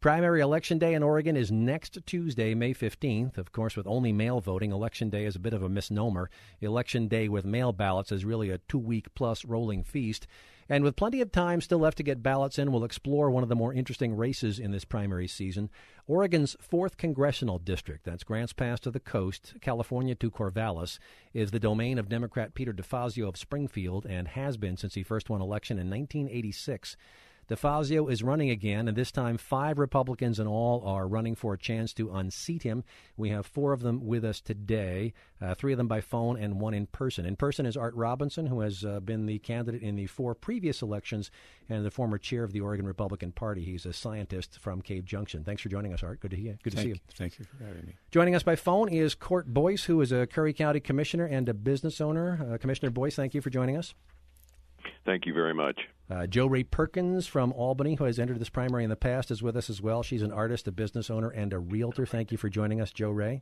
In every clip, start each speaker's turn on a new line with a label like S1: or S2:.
S1: Primary Election Day in Oregon is next Tuesday, May 15th. Of course, with only mail voting, Election Day is a bit of a misnomer. Election Day with mail ballots is really a 2-week-plus rolling feast. And with plenty of time still left to get ballots in, we'll explore one of the more interesting races in this primary season. Oregon's 4th Congressional District, that's Grants Pass to the coast, California to Corvallis, is the domain of Democrat Peter DeFazio of Springfield and has been since he first won election in 1986. DeFazio is running again, and this time 5 Republicans in all are running for a chance to unseat him. We have 4 of them with us today, 3 of them by phone and 1 in person. In person is Art Robinson, who has been the candidate in the 4 previous elections and the former chair of the Oregon Republican Party. He's a scientist from Cave Junction. Thanks for joining us, Art. Good to see you.
S2: Thank you for having me.
S1: Joining us by phone is Court Boyce, who is a Curry County commissioner and a business owner. Commissioner Boyce, thank you for joining us.
S3: Thank you very much.
S1: Jo Rae Perkins from Albany, who has entered this primary in the past, is with us as well. She's an artist, a business owner, and a realtor. Thank you for joining us, Jo Rae.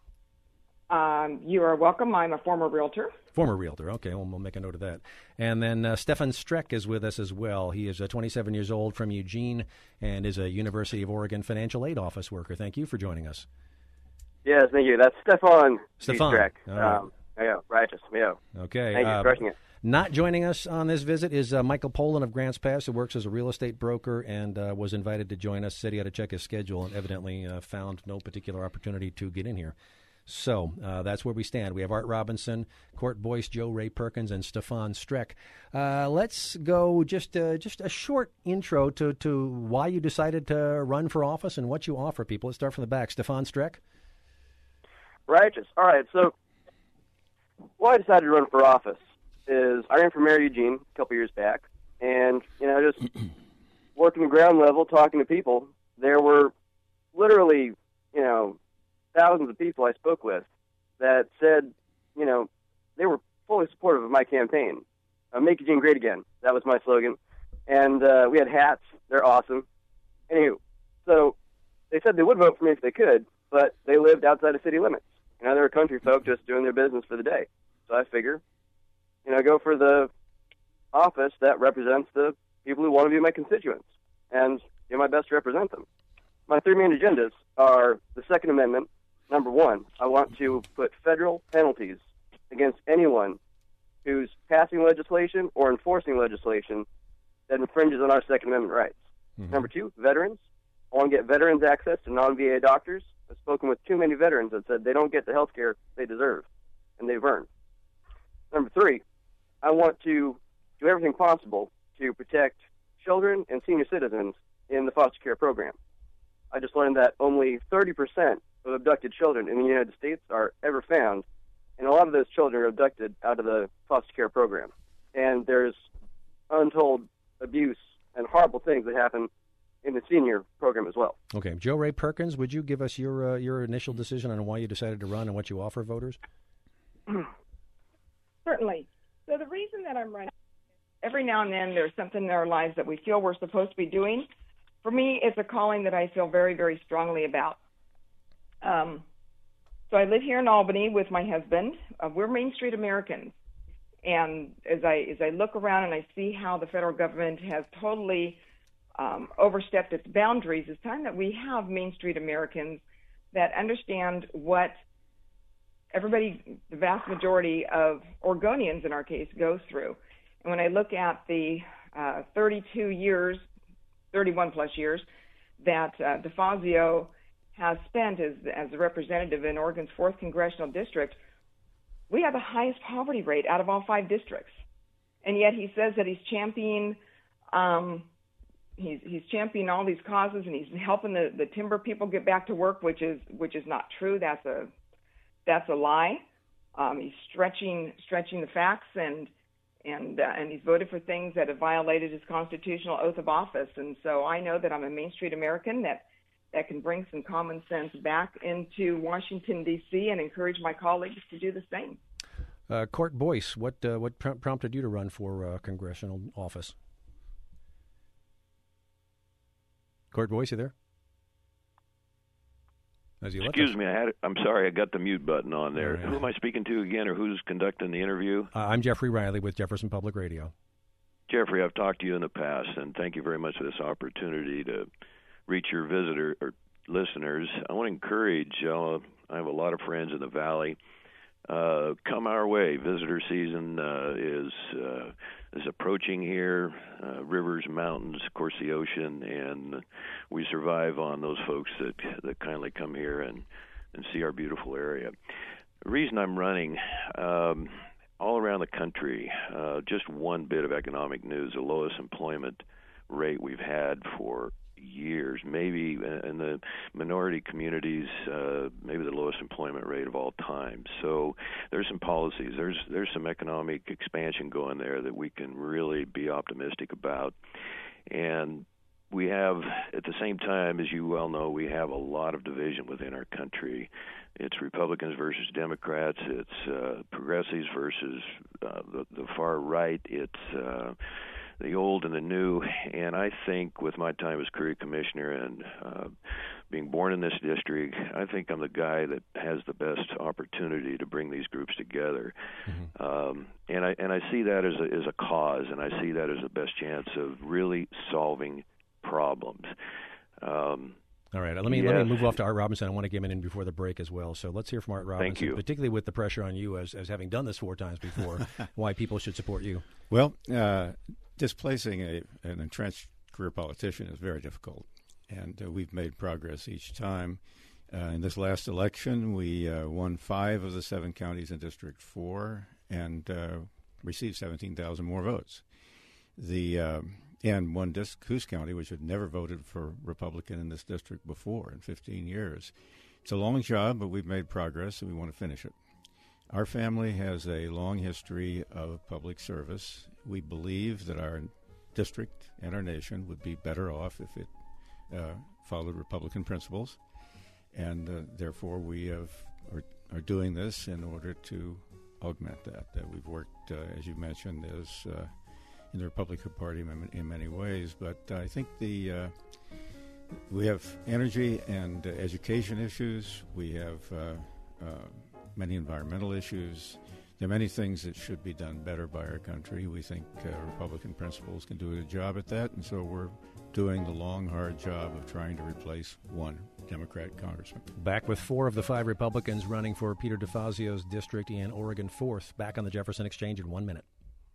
S4: You are welcome. I'm a former realtor.
S1: Former realtor. Okay, well, we'll make a note of that. And then Stefan Streck is with us as well. He is 27 years old from Eugene and is a University of Oregon financial aid office worker. Thank you for joining us.
S5: Yes, thank you. That's Stefan
S1: Streck.
S5: Righteous. Yeah.
S1: Okay.
S5: Thank you for crushing it.
S1: Not joining us on this visit is Michael Poland of Grants Pass, who works as a real estate broker and was invited to join us. Said he had to check his schedule and evidently found no particular opportunity to get in here. So that's where we stand. We have Art Robinson, Court Boyce, Jo Rae Perkins, and Stefan Streck. Let's go just a short intro to why you decided to run for office and what you offer people. Let's start from the back. Stefan Streck.
S5: Righteous. All right, so why I decided to run for office is I ran for Mayor Eugene a couple years back, and, just working the ground level, talking to people, there were literally, thousands of people I spoke with that said, they were fully supportive of my campaign. Make Eugene great again. That was my slogan. And we had hats. They're awesome. Anywho, so they said they would vote for me if they could, but they lived outside of city limits. They were country folk just doing their business for the day. So I figure, go for the office that represents the people who want to be my constituents and do my best to represent them. My 3 main agendas are the Second Amendment. Number 1, I want to put federal penalties against anyone who's passing legislation or enforcing legislation that infringes on our Second Amendment rights. Mm-hmm. Number 2, veterans. I want to get veterans access to non-VA doctors. I've spoken with too many veterans that said they don't get the health care they deserve and they've earned. Number 3, I want to do everything possible to protect children and senior citizens in the foster care program. I just learned that only 30% of abducted children in the United States are ever found, and a lot of those children are abducted out of the foster care program. And there's untold abuse and horrible things that happen in the senior program as well.
S1: Okay. Jo Rae Perkins, would you give us your initial decision on why you decided to run and what you offer voters?
S4: Certainly. So the reason that I'm running, every now and then there's something in our lives that we feel we're supposed to be doing. For me, it's a calling that I feel very, very strongly about. So I live here in Albany with my husband. We're Main Street Americans. And as I look around and I see how the federal government has totally overstepped its boundaries, it's time that we have Main Street Americans that understand what everybody, the vast majority of Oregonians in our case, goes through. And when I look at the 31 plus years that DeFazio has spent as a representative in Oregon's 4th Congressional District, we have the highest poverty rate out of all 5 districts. And yet he says that he's championing he's championing all these causes, and he's helping the timber people get back to work, which is not true. That's a lie. He's stretching the facts, and he's voted for things that have violated his constitutional oath of office. And so I know that I'm a Main Street American that can bring some common sense back into Washington, D.C., and encourage my colleagues to do the same.
S1: Court Boyce, what prompted you to run for congressional office? Court Boyce, you there?
S3: Excuse me, I'm sorry, I got the mute button on there. Who am I speaking to again, or who's conducting the interview?
S1: I'm Jeffrey Riley with Jefferson Public Radio.
S3: Jeffrey, I've talked to you in the past, and thank you very much for this opportunity to reach your visitor or listeners, I want to encourage. I have a lot of friends in the Valley. Come our way. Visitor season is approaching here. Rivers, mountains, of course, the ocean, and we survive on those folks that kindly come here and see our beautiful area. The reason I'm running, all around the country, just one bit of economic news: the lowest employment rate we've had for years, maybe in the minority communities, maybe the lowest employment rate of all time. So there's some policies, there's some economic expansion going there that we can really be optimistic about. And we have, at the same time, as you well know, we have a lot of division within our country. It's Republicans versus Democrats. It's progressives versus the far right. It's the old and the new, and I think with my time as Curry Commissioner and being born in this district, I think I'm the guy that has the best opportunity to bring these groups together. Mm-hmm. And I see that as a cause, and I see that as the best chance of really solving problems.
S1: All right, let me move off to Art Robinson. I want to get him in before the break as well. So let's hear from Art Robinson,
S3: Thank you.
S1: Particularly with the pressure on you as having done this 4 times before, why people should support you.
S2: Well, displacing an entrenched career politician is very difficult, and we've made progress each time. In this last election, we won 5 of the 7 counties in District 4 and received 17,000 more votes. And won Coos County, which had never voted for Republican in this district before in 15 years. It's a long job, but we've made progress, and we want to finish it. Our family has a long history of public service. We believe that our district and our nation would be better off if it followed Republican principles, and therefore we are doing this in order to augment that. We've worked, as you mentioned, in the Republican Party in many ways, but I think we have energy and education issues. We have many environmental issues. There are many things that should be done better by our country. We think Republican principles can do a good job at that, and so we're doing the long, hard job of trying to replace one Democrat congressman.
S1: Back with 4 of the 5 Republicans running for Peter DeFazio's district in Oregon 4th. Back on the Jefferson Exchange in 1 minute.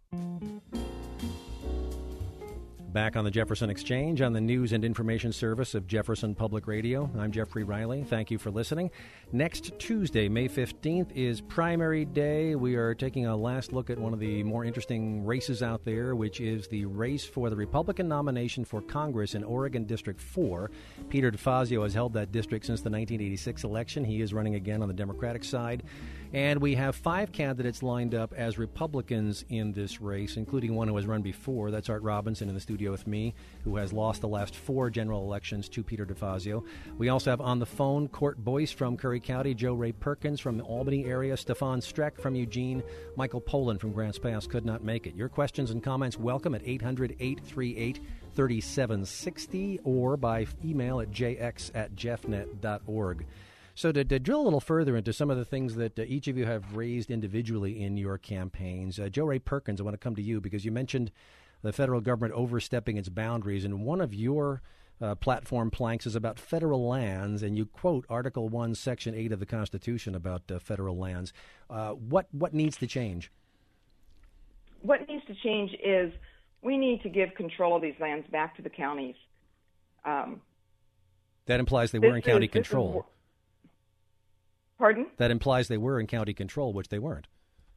S1: Back on the Jefferson Exchange on the news and information service of Jefferson Public Radio. I'm Jeffrey Riley. Thank you for listening. Next Tuesday, May 15th, is primary day. We are taking a last look at one of the more interesting races out there, which is the race for the Republican nomination for Congress in Oregon District 4. Peter DeFazio has held that district since the 1986 election. He is running again on the Democratic side. And we have 5 candidates lined up as Republicans in this race, including one who has run before. That's Art Robinson in the studio with me, who has lost the last 4 general elections to Peter DeFazio. We also have on the phone Court Boyce from Curry County, Joe Ray Perkins from the Albany area, Stefan Streck from Eugene, Michael Poland from Grants Pass could not make it. Your questions and comments welcome at 800-838-3760 or by email at jx@jeffnet.org. So to drill a little further into some of the things that each of you have raised individually in your campaigns, Joe Ray Perkins, I want to come to you because you mentioned the federal government overstepping its boundaries, and one of your platform planks is about federal lands, and you quote Article 1, Section 8 of the Constitution about federal lands. What needs to change?
S4: What needs to change is we need to give control of these lands back to the counties.
S1: That implies they were in county control.
S4: Pardon?
S1: That implies they were in county control, which they weren't.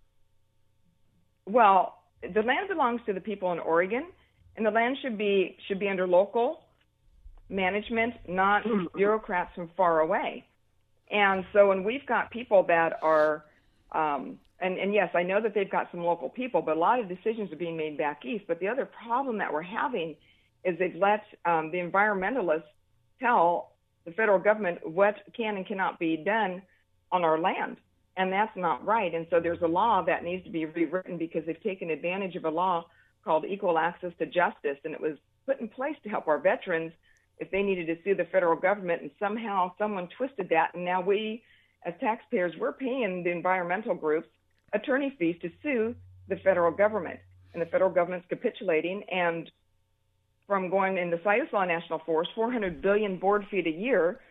S4: Well, the land belongs to the people in Oregon, and the land should be under local management, not bureaucrats from far away. And so when we've got people that are, and yes, I know that they've got some local people, but a lot of decisions are being made back east. But the other problem that we're having is they've let the environmentalists tell the federal government what can and cannot be done on our land. And that's not right. And so there's a law that needs to be rewritten because they've taken advantage of a law called Equal Access to Justice. And it was put in place to help our veterans if they needed to sue the federal government. And somehow someone twisted that. And now we, as taxpayers, we're paying the environmental groups attorney fees to sue the federal government. And the federal government's capitulating. And from going in the Siuslaw National Forest, 400 million board feet a year,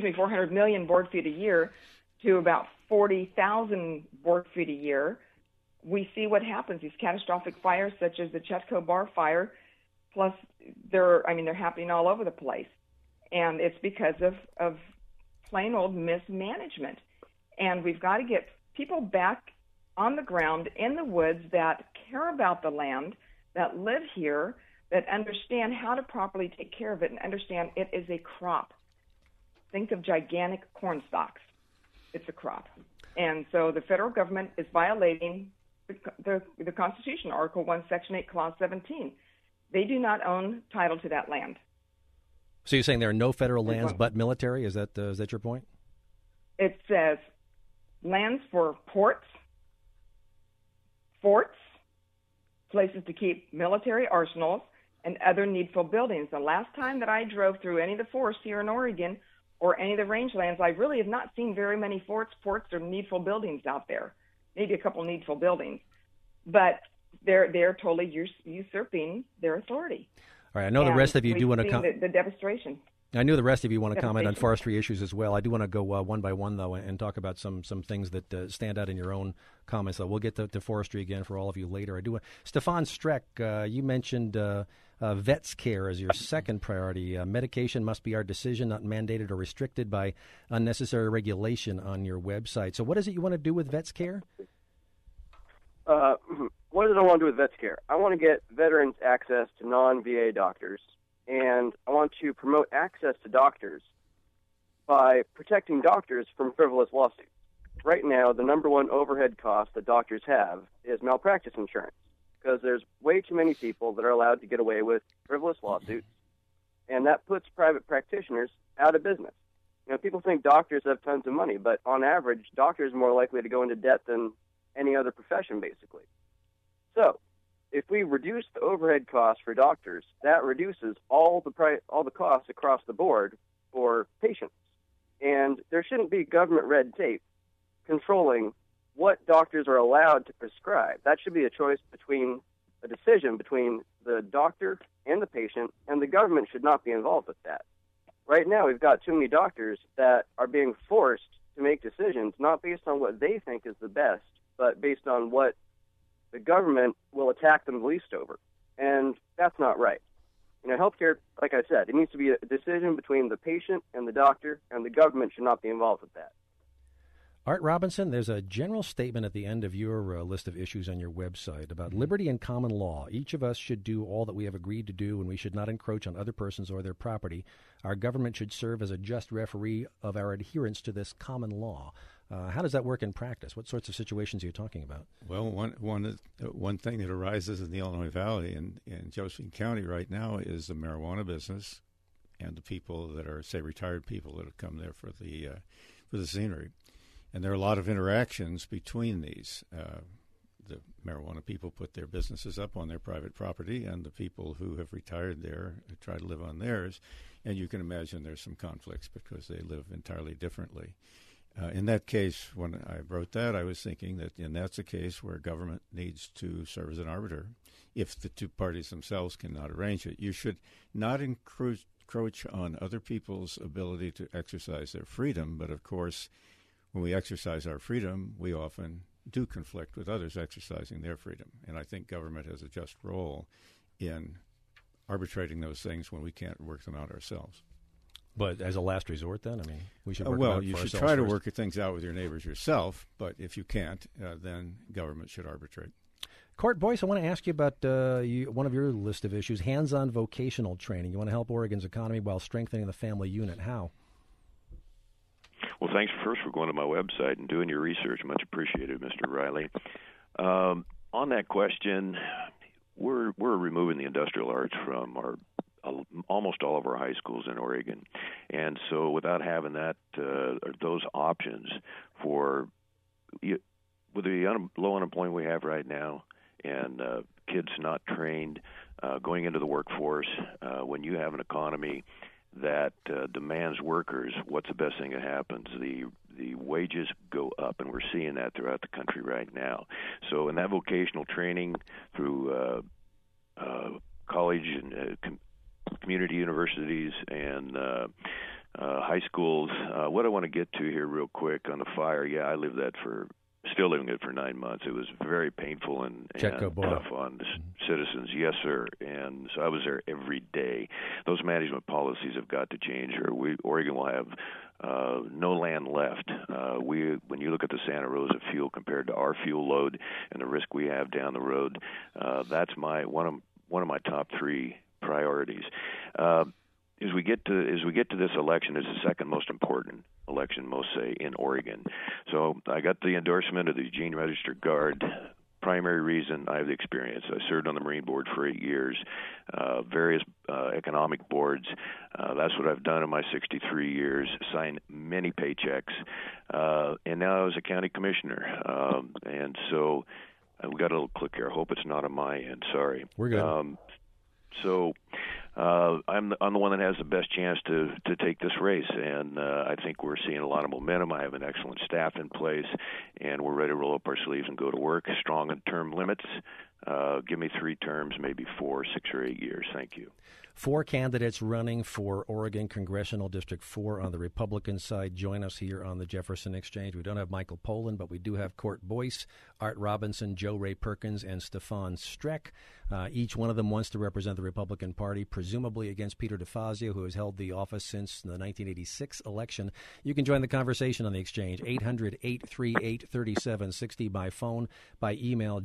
S4: to about 40,000 board feet a year. We see what happens. These catastrophic fires, such as the Chetco Bar fire, plus they're happening all over the place, and it's because of plain old mismanagement. And we've got to get people back on the ground in the woods that care about the land, that live here, that understand how to properly take care of it and understand it is a crop. Think of gigantic corn stalks. It's a crop. And so the federal government is violating the Constitution, Article 1, Section 8, Clause 17. They do not own title to that land.
S1: So you're saying there are no federal lands but military? Is that your point?
S4: It says lands for ports, forts, places to keep military arsenals, and other needful buildings. The last time that I drove through any of the forests here in Oregon or any of the rangelands, I really have not seen very many forts, ports, or needful buildings out there. Maybe a couple needful buildings. But they're totally usurping their authority.
S1: All right, I know the rest of you do want to
S4: comment. The devastation.
S1: I know the rest of you want to comment on forestry issues as well. I do want to go one by one, though, and talk about some things that stand out in your own comments. We'll get to forestry again for all of you later. Stefan Streck, you mentioned vets care as your second priority. Medication must be our decision, not mandated or restricted by unnecessary regulation on your website. So what is it you want to do with vets care?
S5: What did I want to do with vets care? I want to get veterans access to non-VA doctors, and I want to promote access to doctors by protecting doctors from frivolous lawsuits. Right now, the number one overhead cost that doctors have is malpractice insurance, because there's way too many people that are allowed to get away with frivolous lawsuits, and that puts private practitioners out of business. People think doctors have tons of money, but on average, doctors are more likely to go into debt than any other profession, basically. So, if we reduce the overhead costs for doctors, that reduces all the costs across the board for patients. And there shouldn't be government red tape controlling what doctors are allowed to prescribe. That should be a decision between the doctor and the patient, and the government should not be involved with that. Right now, we've got too many doctors that are being forced to make decisions not based on what they think is the best, but based on what the government will attack them the least over. And that's not right. Healthcare, like I said, it needs to be a decision between the patient and the doctor, and the government should not be involved with that.
S1: Art Robinson, there's a general statement at the end of your list of issues on your website about liberty and common law. Each of us should do all that we have agreed to do, and we should not encroach on other persons or their property. Our government should serve as a just referee of our adherence to this common law. How does that work in practice? What sorts of situations are you talking about?
S2: Well, one thing that arises in the Illinois Valley and in Josephine County right now is the marijuana business and the people that are, say, retired people that have come there for the scenery. And there are a lot of interactions between these. The marijuana people put their businesses up on their private property, and the people who have retired there try to live on theirs. And you can imagine there's some conflicts because they live entirely differently. In that case, when I wrote that, I was thinking that that's a case where government needs to serve as an arbiter if the two parties themselves cannot arrange it. You should not encroach on other people's ability to exercise their freedom, but of course, when we exercise our freedom, we often do conflict with others exercising their freedom. And I think government has a just role in arbitrating those things when we can't work them out ourselves.
S1: But as a last resort, then? We should work
S2: well,
S1: out
S2: you
S1: for
S2: should try
S1: first.
S2: to work things out with your neighbors yourself, but if you can't, then government should arbitrate.
S1: Court Boyce, I want to ask you about one of your list of issues, hands-on vocational training. You want to help Oregon's economy while strengthening the family unit. How?
S3: Well, thanks first for going to my website and doing your research. Much appreciated, Mr. Riley. On that question, we're removing the industrial arts from almost all of our high schools in Oregon, and so without having those options with the low unemployment we have right now, and kids not trained going into the workforce, when you have an economy that demands workers, what's the best thing that happens? The wages go up, and we're seeing that throughout the country right now. So in that vocational training through college and community universities and high schools. What I want to get to here real quick on the fire, still living it for 9 months. It was very painful and tough on citizens. Yes, sir. And so I was there every day. Those management policies have got to change, or Oregon will have no land left. When you look at the Santa Rosa fuel compared to our fuel load and the risk we have down the road, that's one of my top three priorities. As we get to this election, it's the second most important election, most say, in Oregon. So I got the endorsement of the Eugene Register Guard. Primary reason, I have the experience. I served on the Marine Board for 8 years, various economic boards. That's what I've done in my 63 years, signed many paychecks, and now I was a county commissioner. And so we got a little click here. I hope it's not on my end. Sorry.
S1: We're good.
S3: So I'm the one that has the best chance to take this race, and I think we're seeing a lot of momentum. I have an excellent staff in place, and we're ready to roll up our sleeves and go to work. Strong in term limits. Give me 3 terms, maybe 4, 6, or 8 years. Thank you.
S1: 4 candidates running for Oregon Congressional District 4 on the Republican side. Join us here on the Jefferson Exchange. We don't have Michael Pollan, but we do have Court Boyce, Art Robinson, Joe Ray Perkins, and Stefan Streck. Each one of them wants to represent the Republican Party, presumably against Peter DeFazio, who has held the office since the 1986 election. You can join the conversation on the Exchange, 800-838-3760 by phone, by email,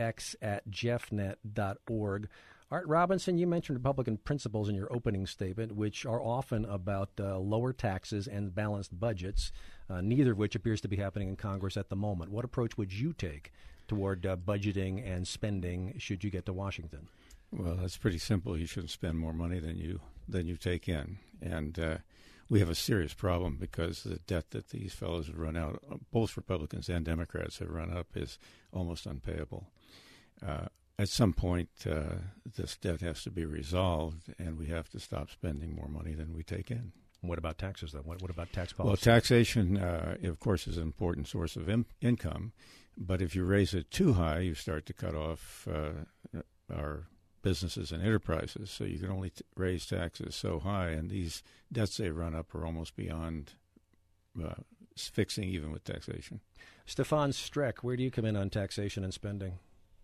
S1: jx@jeffnet.org. Art Robinson, you mentioned Republican principles in your opening statement, which are often about lower taxes and balanced budgets, neither of which appears to be happening in Congress at the moment. What approach would you take toward budgeting and spending should you get to Washington?
S2: Well, that's pretty simple. You shouldn't spend more money than you take in. And we have a serious problem because the debt that these fellows have run out, both Republicans and Democrats have run up, is almost unpayable. At some point, this debt has to be resolved, and we have to stop spending more money than we take in.
S1: What about taxes, though? What about tax policy?
S2: Well, taxation, of course, is an important source of income, but if you raise it too high, you start to cut off our businesses and enterprises. So you can only raise taxes so high, and these debts they run up are almost beyond fixing, even with taxation.
S1: Stefan Streck, where do you come in on taxation and spending?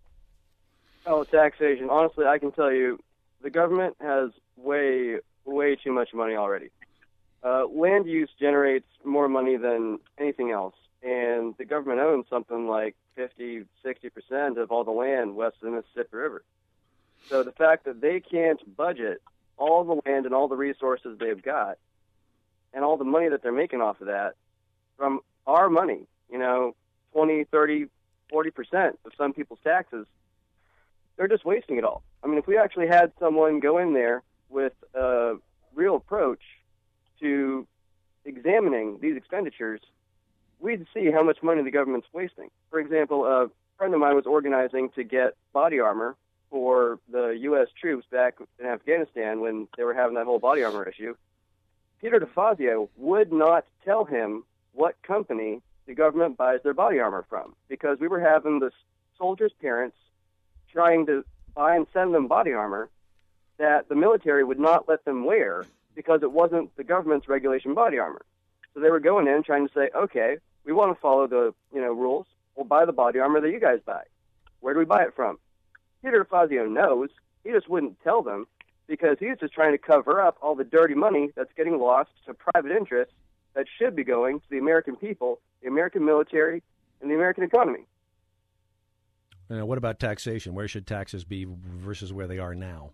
S5: Oh, taxation. Honestly, I can tell you the government has way too much money already. Land use generates more money than anything else, and the government owns something like 50-60% of all the land west of the Mississippi River. So the fact that they can't budget all the land and all the resources they've got and all the money that they're making off of that from our money, 20, 30, 40% of some people's taxes, they're just wasting it all. I mean, if we actually had someone go in there with a real approach to examining these expenditures, we'd see how much money the government's wasting. For example, a friend of mine was organizing to get body armor for the U.S. troops back in Afghanistan when they were having that whole body armor issue. Peter DeFazio would not tell him what company the government buys their body armor from, because we were having the soldiers' parents trying to buy and send them body armor that the military would not let them wear because it wasn't the government's regulation body armor. So they were going in trying to say, okay, we want to follow the rules. We'll buy the body armor that you guys buy. Where do we buy it from? Peter DeFazio knows. He just wouldn't tell them because he's just trying to cover up all the dirty money that's getting lost to private interests that should be going to the American people, the American military, and the American economy.
S1: What about taxation? Where should taxes be versus where they are now?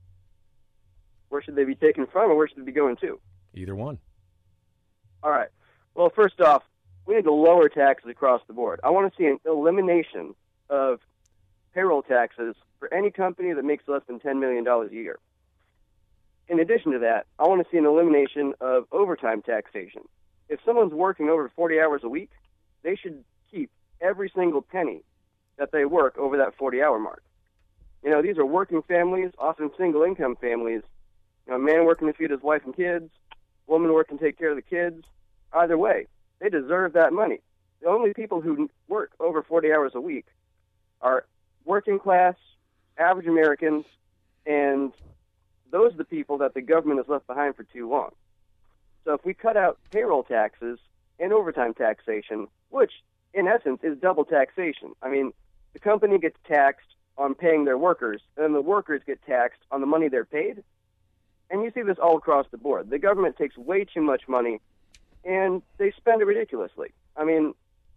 S5: Where should they be taken from, or where should they be going to?
S1: Either one.
S5: All right. Well, first off, we need to lower taxes across the board. I want to see an elimination of payroll taxes for any company that makes less than $10 million a year. In addition to that, I want to see an elimination of overtime taxation. If someone's working over 40 hours a week, they should keep every single penny that they work over that 40-hour mark. These are working families, often single-income families. A man working to feed his wife and kids, a woman working to take care of the kids. Either way, they deserve that money. The only people who work over 40 hours a week are working class, average Americans, and those are the people that the government has left behind for too long. So if we cut out payroll taxes and overtime taxation, which in essence is double taxation. I mean, the company gets taxed on paying their workers, and then the workers get taxed on the money they're paid. And you see this all across the board. The government takes way too much money, and they spend it ridiculously. I mean,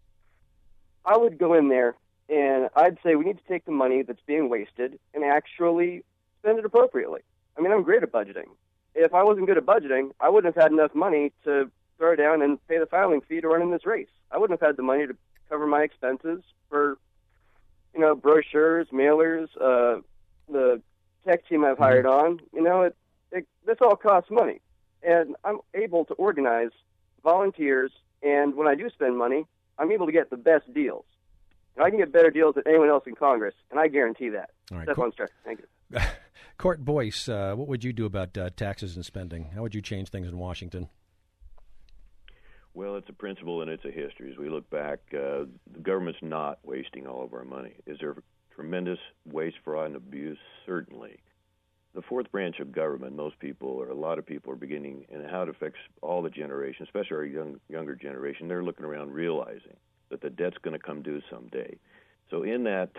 S5: I would go in there, and I'd say we need to take the money that's being wasted and actually spend it appropriately. I mean, I'm great at budgeting. If I wasn't good at budgeting, I wouldn't have had enough money to throw down and pay the filing fee to run in this race. I wouldn't have had the money to cover my expenses for, brochures, mailers, the tech team I've hired on. This all costs money. And I'm able to organize volunteers, and when I do spend money, I'm able to get the best deals. And I can get better deals than anyone else in Congress, and I guarantee that.
S1: All right,
S5: Step on strike. Thank you.
S1: Court Boyce, what would you do about taxes and spending? How would you change things in Washington?
S3: Well, it's a principle and it's a history. As we look back, the government's not wasting all of our money. Is there tremendous waste, fraud, and abuse? Certainly. The fourth branch of government, most people, or a lot of people, are beginning, and how it affects all the generation, especially our younger generation, they're looking around realizing that the debt's going to come due someday. So in that,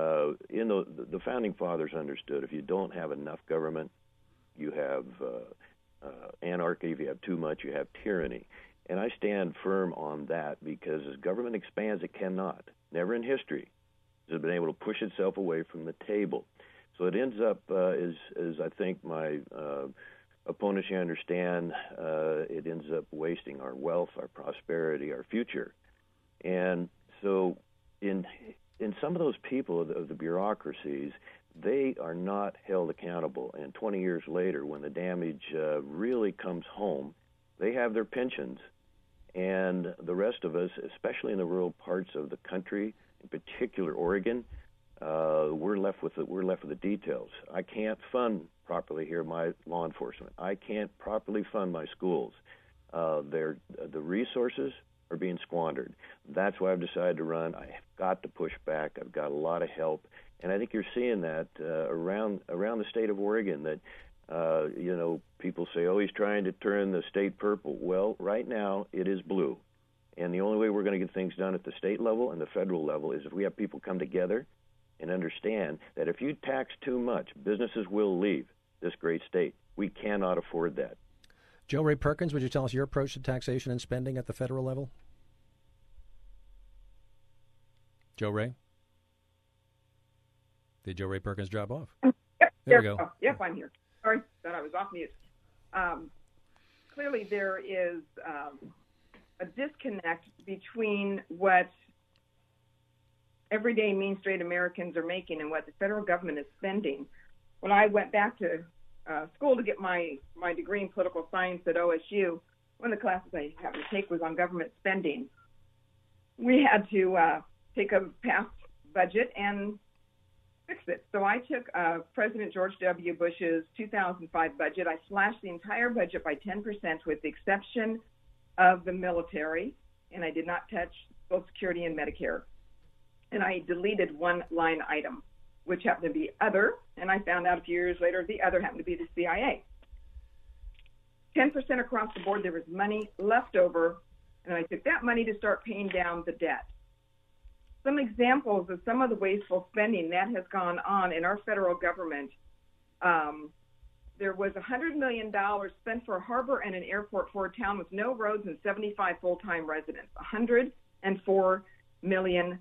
S3: the Founding Fathers understood if you don't have enough government, you have anarchy. If you have too much, you have tyranny. And I stand firm on that because as government expands, it cannot. Never in history has it been able to push itself away from the table. So it ends up, as I think my opponents here understand, it ends up wasting our wealth, our prosperity, our future. And so in some of those people of the bureaucracies, they are not held accountable. And 20 years later, when the damage really comes home, they have their pensions. And the rest of us, especially in the rural parts of the country, in particular Oregon, we're left with the details. I can't fund properly here my law enforcement. I can't properly fund my schools. The resources are being squandered. That's why I've decided to run. I have got to push back. I've got a lot of help, and I think you're seeing that around the state of Oregon. That people say, "Oh, he's trying to turn the state purple." Well, right now it is blue, and the only way we're going to get things done at the state level and the federal level is if we have people come together and understand that if you tax too much, businesses will leave this great state. We cannot afford that.
S1: Joe Ray Perkins, would you tell us your approach to taxation and spending at the federal level? Joe Ray? Did Joe Ray Perkins drop off?
S4: Yep.
S1: There we go.
S4: Oh, yep, I'm here. Sorry, thought I was off mute. Clearly there is a disconnect between what everyday mean straight Americans are making and what the federal government is spending. When I went back to school to get my degree in political science at OSU, one of the classes I happened to take was on government spending. We had to take a past budget and fix it. So I took President George W. Bush's 2005 budget. I slashed the entire budget by 10% with the exception of the military, and I did not touch Social Security and Medicare. And I deleted one line item, which happened to be other, and I found out a few years later the other happened to be the CIA. 10% across the board, there was money left over, and I took that money to start paying down the debt. Some examples of some of the wasteful spending that has gone on in our federal government. There was $100 million spent for a harbor and an airport for a town with no roads and 75 full-time residents. $104 million.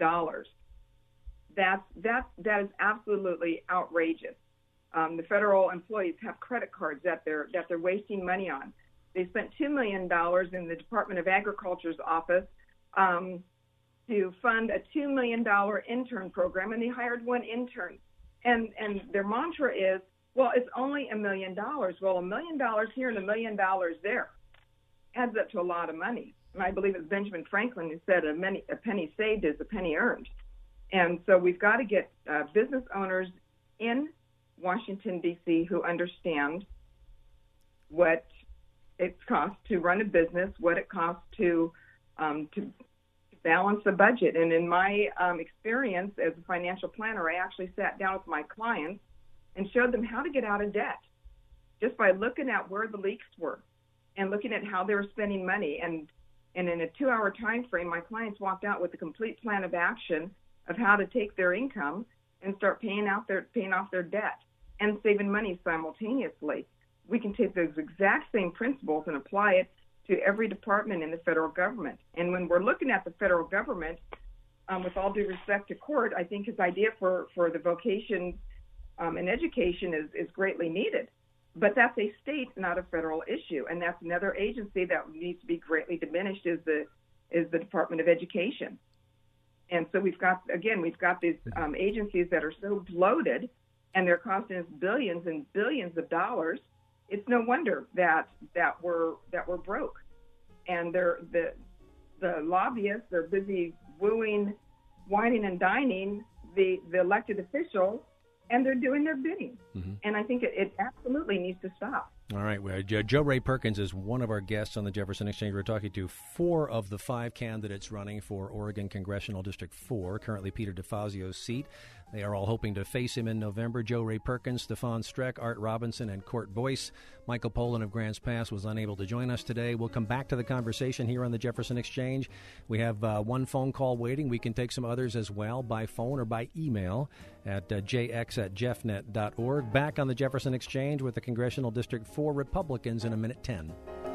S4: That is absolutely outrageous. The federal employees have credit cards that they're wasting money on. They spent $2 million in the Department of Agriculture's office to fund a $2 million intern program, and they hired one intern. And their mantra is, well, it's only $1 million. Well, $1 million here and $1 million there adds up to a lot of money. And I believe it's Benjamin Franklin who said a penny saved is a penny earned. And so we've got to get business owners in Washington, D.C. who understand what it costs to run a business, what it costs to balance a budget. And in my experience as a financial planner, I actually sat down with my clients and showed them how to get out of debt. just by looking at where the leaks were and looking at how they were spending money. And in a 2-hour time frame, my clients walked out with a complete plan of action of how to take their income and start paying off their debt and saving money simultaneously. We can take those exact same principles and apply it to every department in the federal government. And when we're looking at the federal government, with all due respect to Court, I think his idea for the vocation and education is greatly needed. But that's a state, not a federal issue. And that's another agency that needs to be greatly diminished is the Department of Education. And so we've got these agencies that are so bloated, and they're costing us billions and billions of dollars. It's no wonder that we're broke, and the lobbyists, they're busy wooing, whining, and dining the elected officials, and they're doing their bidding. Mm-hmm. And I think it absolutely needs to stop.
S1: All right. Well, Jo Rae Perkins is one of our guests on the Jefferson Exchange. We're talking to 4 of the 5 candidates running for Oregon Congressional District 4, currently Peter DeFazio's seat. They are all hoping to face him in November. Jo Rae Perkins, Stefan Streck, Art Robinson, and Court Boyce. Michael Pollan of Grants Pass was unable to join us today. We'll come back to the conversation here on the Jefferson Exchange. We have one phone call waiting. We can take some others as well by phone or by email at jx@jeffnet.org. Back on the Jefferson Exchange with the Congressional District 4 Republicans in a minute 10.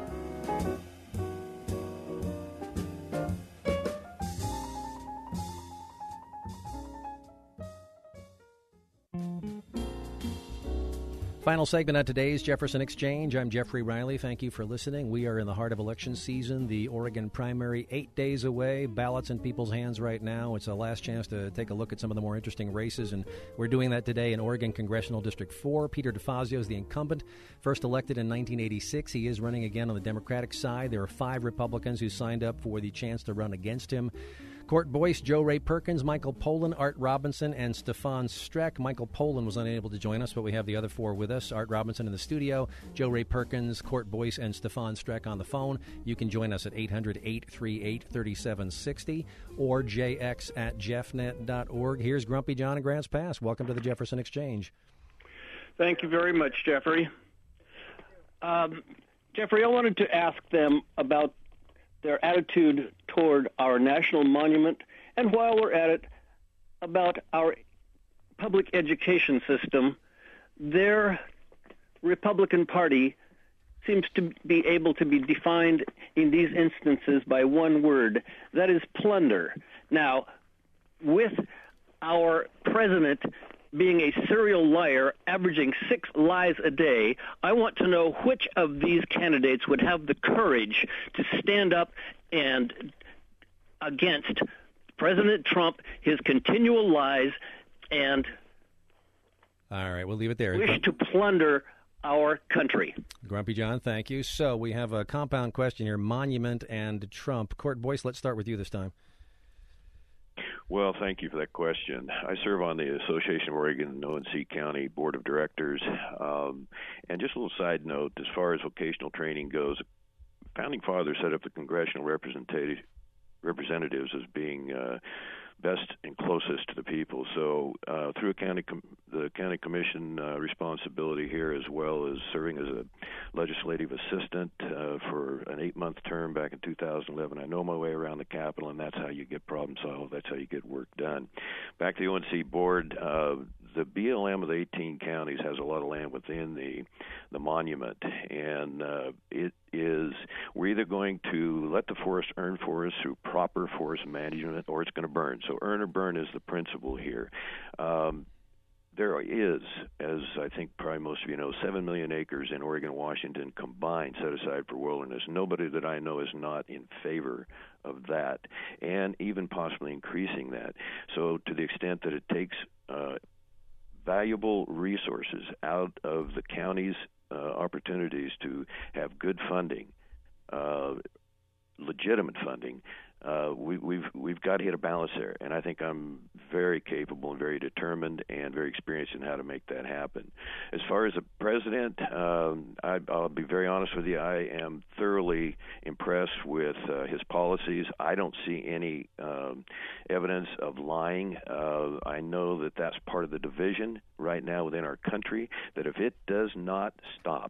S1: Final segment on today's Jefferson Exchange. I'm Jeffrey Riley. Thank you for listening. We are in the heart of election season. The Oregon primary 8 days away. Ballots in people's hands right now. It's a last chance to take a look at some of the more interesting races, and we're doing that today in Oregon Congressional District 4. Peter DeFazio is the incumbent, first elected in 1986. He is running again on the Democratic side. There are 5 Republicans who signed up for the chance to run against him. Court Boyce, Jo Rae Perkins, Michael Pollan, Art Robinson, and Stefan Streck. Michael Pollan was unable to join us, but we have the other 4 with us. Art Robinson in the studio, Jo Rae Perkins, Court Boyce, and Stefan Streck on the phone. You can join us at 800-838-3760 or jx@jeffnet.org. Here's Grumpy John and Grants Pass. Welcome to the Jefferson Exchange.
S6: Thank you very much, Jeffrey. Jeffrey, I wanted to ask them about their attitude toward our national monument, and while we're at it, about our public education system. Their Republican Party seems to be able to be defined in these instances by one word, that is plunder. Now, with our president being a serial liar, averaging 6 lies a day, I want to know which of these candidates would have the courage to stand up and against President Trump, his continual lies, and
S1: all right, we'll leave it there.
S6: Wish to plunder our country.
S1: Grumpy John, thank you. So we have a compound question here, monument and Trump. Court Boyce, let's start with you this time.
S3: Well, thank you for that question. I serve on the Association of Oregon ONC County Board of Directors. And just a little side note, as far as vocational training goes, Founding Fathers set up the congressional representatives as being best and closest to the people. So through the county commission responsibility here, as well as serving as a legislative assistant for an 8-month term back in 2011, I know my way around the Capitol, and that's how you get problem solved. That's how you get work done. Back to the ONC board, the BLM of the 18 counties has a lot of land within the monument, and we're either going to let the forest earn for us through proper forest management, or it's going to burn. So earn or burn is the principle here. There is, as I think probably most of you know, 7 million acres in Oregon and Washington combined set aside for wilderness. Nobody that I know is not in favor of that, and even possibly increasing that. So to the extent that it takes valuable resources out of the county's opportunities to have good funding, legitimate funding, We've got to hit a balance there, and I think I'm very capable and very determined and very experienced in how to make that happen. As far as the president, I'll be very honest with you. I am thoroughly impressed with his policies. I don't see any evidence of lying. I know that that's part of the division right now within our country, that if it does not stop,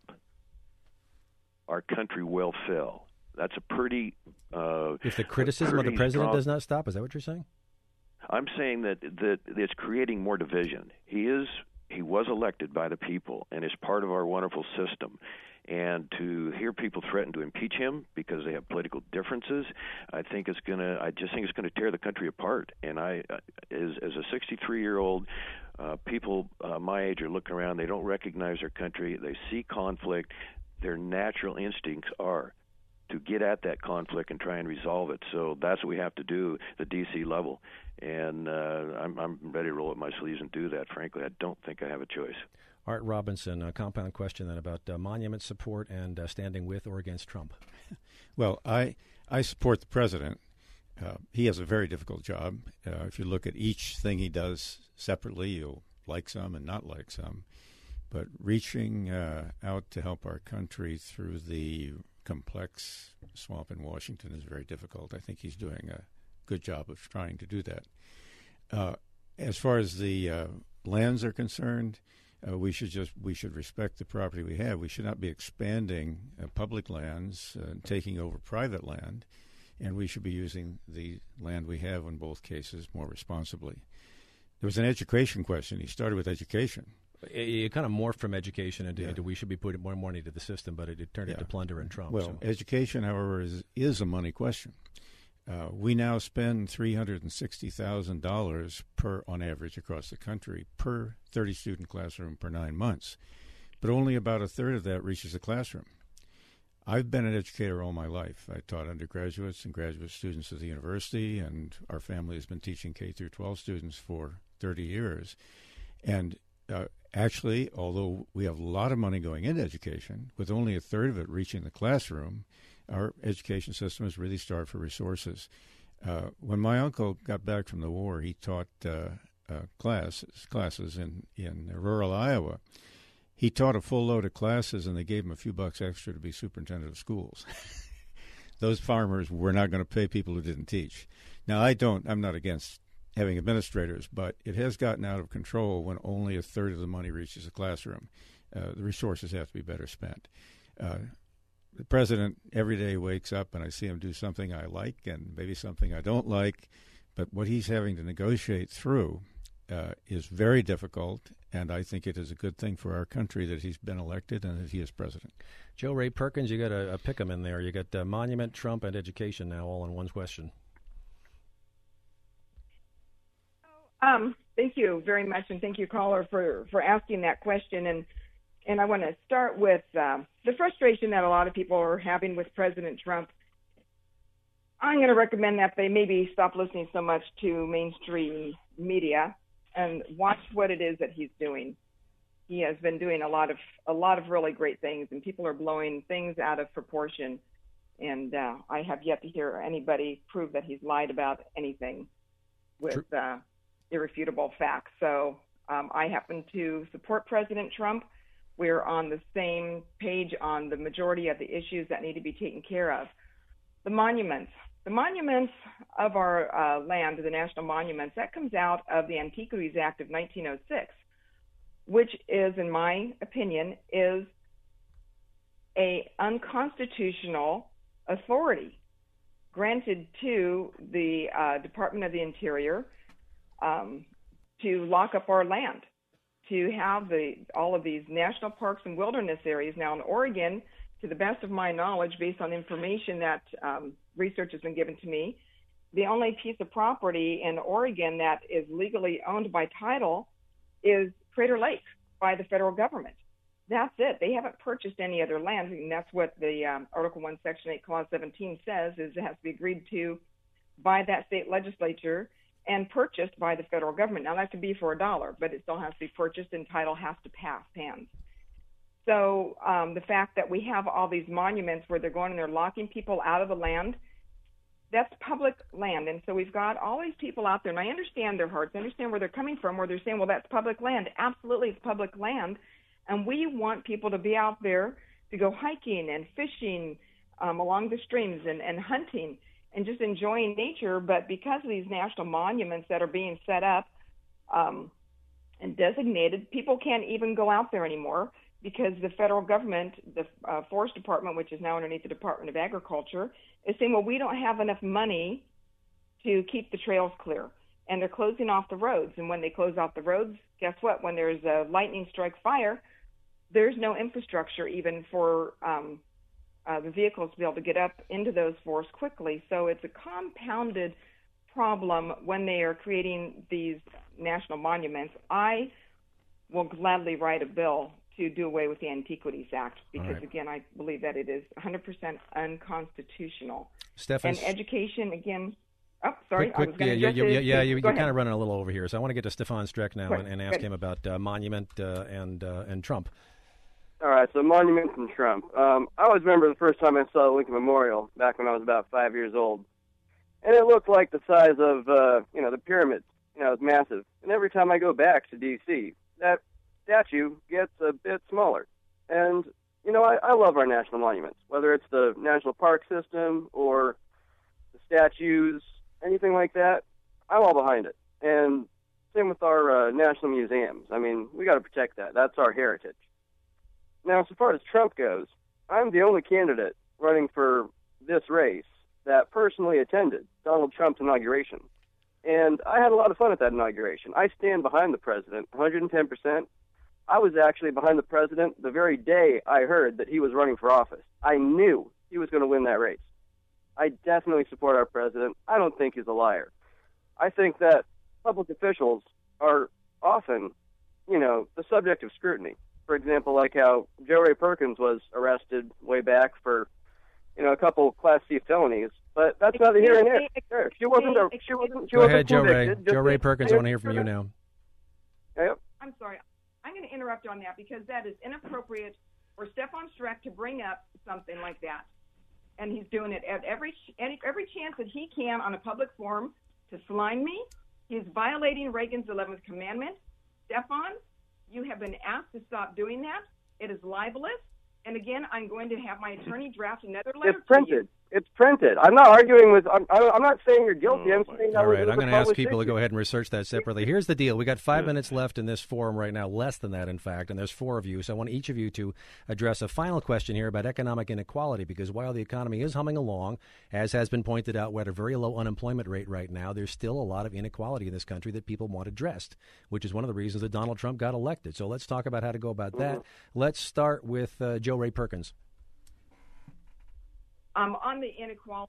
S3: our country will fail. That's a pretty...
S1: if the criticism of the president does not stop, is that what you're saying?
S3: I'm saying that it's creating more division. He was elected by the people and is part of our wonderful system. And to hear people threaten to impeach him because they have political differences, I just think it's going to tear the country apart. And as a 63-year-old, people my age are looking around. They don't recognize their country. They see conflict. Their natural instincts are to get at that conflict and try and resolve it. So that's what we have to do at the D.C. level. And I'm ready to roll up my sleeves and do that, frankly. I don't think I have a choice.
S1: Art Robinson, a compound question then about monument support and standing with or against Trump.
S2: Well, I support the president. He has a very difficult job. If you look at each thing he does separately, you'll like some and not like some. But reaching out to help our country through the complex swamp in Washington is very difficult. I think he's doing a good job of trying to do that. As far as the lands are concerned, we should respect the property we have. We should not be expanding public lands and taking over private land, and we should be using the land we have in both cases more responsibly. There was an education question. He started with education.
S1: It kind of morphed from education into we should be putting more money to the system, but it turned into plunder and Trump.
S2: Well, Education, however, is a money question. We now spend $360,000 on average across the country per 30-student classroom per 9 months, but only about a third of that reaches the classroom. I've been an educator all my life. I taught undergraduates and graduate students at the university, and our family has been teaching K through 12 students for 30 years. And actually, although we have a lot of money going into education, with only a third of it reaching the classroom, our education system is really starved for resources. When my uncle got back from the war, he taught classes in rural Iowa. He taught a full load of classes, and they gave him a few bucks extra to be superintendent of schools. Those farmers were not going to pay people who didn't teach. Now, I'm not against having administrators, but it has gotten out of control when only a third of the money reaches the classroom. The resources have to be better spent. The president every day wakes up and I see him do something I like and maybe something I don't like, but what he's having to negotiate through is very difficult, and I think it is a good thing for our country that he's been elected and that he is president.
S1: Joe Ray Perkins, you got a pick 'em in there. You got monument, Trump, and education now all in one question.
S4: Thank you very much, and thank you, caller, for asking that question. And I want to start with the frustration that a lot of people are having with President Trump. I'm going to recommend that they maybe stop listening so much to mainstream media and watch what it is that he's doing. He has been doing a lot of really great things, and people are blowing things out of proportion. And I have yet to hear anybody prove that he's lied about anything with irrefutable facts. So I happen to support President Trump. We're on the same page on the majority of the issues that need to be taken care of. The monuments of our land, the national monuments, that comes out of the Antiquities Act of 1906, which is, in my opinion, is a unconstitutional authority granted to the Department of the Interior to lock up our land, to have all of these national parks and wilderness areas. Now in Oregon, to the best of my knowledge, based on information that research has been given to me, the only piece of property in Oregon that is legally owned by title is Crater Lake by the federal government. That's it. They haven't purchased any other land, and that's what the Article 1, Section 8, Clause 17 says, is it has to be agreed to by that state legislature and purchased by the federal government. Now, that could be for $1, but it still has to be purchased, and title has to pass hands. So the fact that we have all these monuments where they're going and they're locking people out of the land, that's public land. And so we've got all these people out there, and I understand their hearts. I understand where they're coming from, where they're saying, well, that's public land. Absolutely, it's public land. And we want people to be out there to go hiking and fishing along the streams and hunting and just enjoying nature. But because of these national monuments that are being set up and designated, people can't even go out there anymore because the federal government, the Forest Department, which is now underneath the Department of Agriculture, is saying, well, we don't have enough money to keep the trails clear. And they're closing off the roads. And when they close off the roads, guess what? When there's a lightning strike fire, there's no infrastructure even for the vehicles to be able to get up into those forests quickly. So it's a compounded problem when they are creating these national monuments. I will gladly write a bill to do away with the Antiquities Act because, again, I believe that it is 100% unconstitutional.
S1: Stefan,
S4: and education, again. Oh, sorry.
S1: Quick, you're kind of running a little over here, so I want to get to Stefan Streck now and ask him about Monument and Trump.
S5: All right, so Monument and Trump. I always remember the first time I saw the Lincoln Memorial back when I was about 5 years old. And it looked like the size of, the pyramids. It was massive. And every time I go back to D.C., that statue gets a bit smaller. And, I love our national monuments, whether it's the national park system or the statues, anything like that. I'm all behind it. And same with our national museums. I mean, we got to protect that. That's our heritage. Now, so far as Trump goes, I'm the only candidate running for this race that personally attended Donald Trump's inauguration. And I had a lot of fun at that inauguration. I stand behind the president 110%. I was actually behind the president the very day I heard that he was running for office. I knew he was going to win that race. I definitely support our president. I don't think he's a liar. I think that public officials are often, the subject of scrutiny. For example, like how Jo Rae Perkins was arrested way back for, a couple Class C felonies. But that's neither here nor there. She wasn't.
S1: Go ahead, Jo Rae. Jo Rae Perkins, I want to hear from you now.
S5: Yep.
S4: I'm sorry. I'm going to interrupt on that because that is inappropriate for Stefan Streck to bring up something like that. And he's doing it at every chance that he can on a public forum to slime me. He's violating Reagan's 11th commandment. Stefan, you have been asked to stop doing that. It is libelous. And again, I'm going to have my attorney draft another letter.
S5: It's printed. It's printed. I'm not arguing with. I'm not saying you're guilty. I'm saying
S1: all right. I'm going to ask people to go ahead and research that separately. Here's the deal. We got 5 minutes left in this forum right now, less than that, in fact, and there's 4 of you. So I want each of you to address a final question here about economic inequality, because while the economy is humming along, as has been pointed out, we're at a very low unemployment rate right now. There's still a lot of inequality in this country that people want addressed, which is one of the reasons that Donald Trump got elected. So let's talk about how to go about that. Let's start with Jo Rae Perkins.
S4: On the inequality,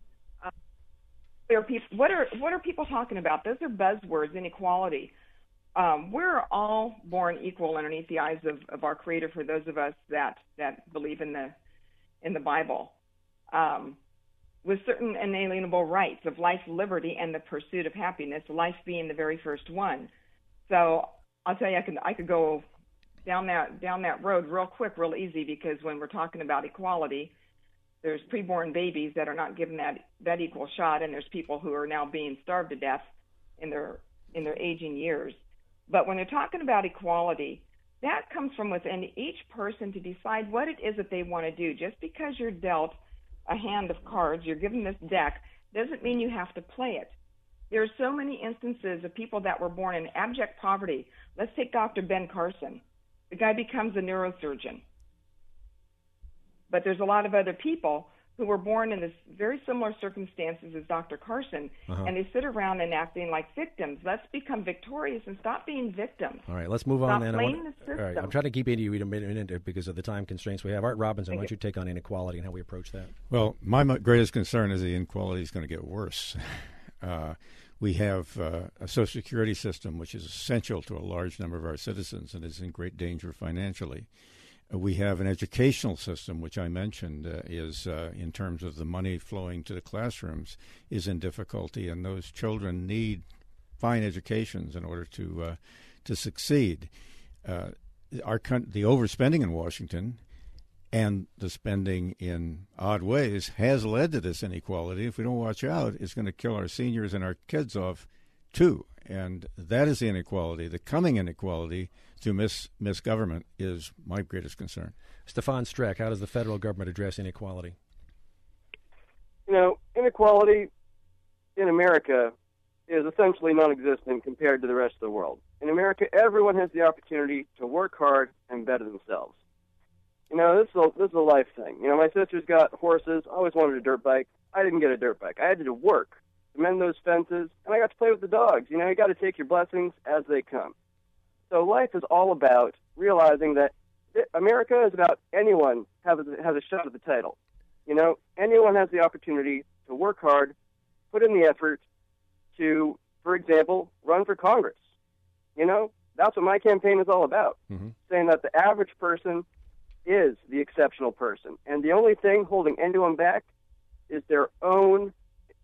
S4: what are people talking about? Those are buzzwords. Inequality. We're all born equal underneath the eyes of our Creator. For those of us that believe in the Bible, with certain inalienable rights of life, liberty, and the pursuit of happiness. Life being the very first one. So I'll tell you, I could go down that road real quick, real easy, because when we're talking about equality, there's preborn babies that are not given that equal shot, and there's people who are now being starved to death in their aging years. But when they're talking about equality, that comes from within each person to decide what it is that they want to do. Just because you're dealt a hand of cards, you're given this deck, doesn't mean you have to play it. There are so many instances of people that were born in abject poverty. Let's take Dr. Ben Carson. The guy becomes a neurosurgeon. But there's a lot of other people who were born in this very similar circumstances as Dr. Carson, and they sit around and acting like victims. Let's become victorious and stop being victims.
S1: All right, let's move on then.
S4: The system.
S1: All right, I'm trying to keep you in a minute because of the time constraints we have. Art Robinson, why don't you take on inequality and how we approach that?
S2: Well, my greatest concern is the inequality is going to get worse. We have a Social Security system which is essential to a large number of our citizens and is in great danger financially. We have an educational system, which I mentioned is, in terms of the money flowing to the classrooms, is in difficulty, and those children need fine educations in order to succeed. The overspending in Washington And the spending in odd ways has led to this inequality. If we don't watch out, it's going to kill our seniors and our kids off, too. And that is the inequality. The coming inequality through misgovernment is my greatest concern.
S1: Stefan Streck, how does the federal government address inequality?
S5: You know, inequality in America is essentially non-existent compared to the rest of the world. In America, everyone has the opportunity to work hard and better themselves. You know, this is a life thing. You know, my sister's got horses. I always wanted a dirt bike. I didn't get a dirt bike. I had to do work to mend those fences, and I got to play with the dogs. You know, you got to take your blessings as they come. So life is all about realizing that America is about anyone has a shot at the title. You know, anyone has the opportunity to work hard, put in the effort to, for example, run for Congress. You know, that's what my campaign is all about, saying that the average person is the exceptional person. And the only thing holding anyone back is their own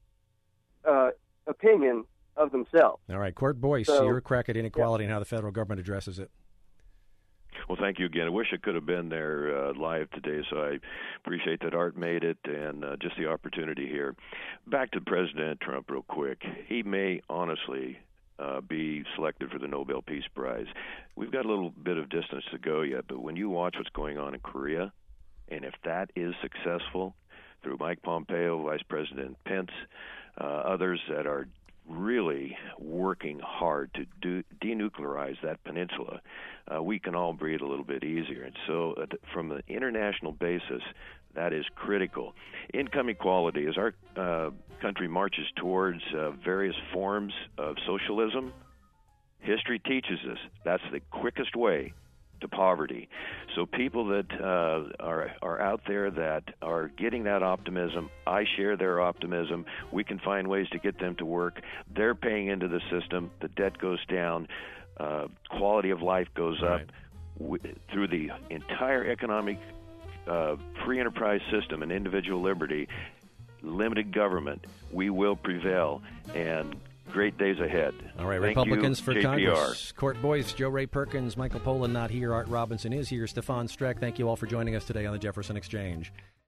S5: opinion of themselves.
S1: All right, Court Boyce, your crack at inequality and how the federal government addresses it.
S3: Well, thank you again. I wish I could have been there live today, so I appreciate that Art made it and just the opportunity here. Back to President Trump real quick. He may honestly be selected for the Nobel Peace Prize. We've got a little bit of distance to go yet, but when you watch what's going on in Korea, and if that is successful through Mike Pompeo, Vice President Pence, others that are really working hard to denuclearize that peninsula, we can all breathe a little bit easier. And so from an international basis, that is critical. Income equality, as our country marches towards various forms of socialism, history teaches us that's the quickest way to poverty. So people that are out there that are getting that optimism, I share their optimism. We can find ways to get them to work. They're paying into the system. The debt goes down. Quality of life goes up. Through the entire economic free enterprise system and individual liberty, limited government, we will prevail. And great days ahead.
S1: All right,
S3: Thank
S1: Republicans
S3: you,
S1: for
S3: JPR.
S1: Congress. Court Boyce, Joe Ray Perkins, Michael Pollan not here, Art Robinson is here, Stefan Streck. Thank you all for joining us today on the Jefferson Exchange.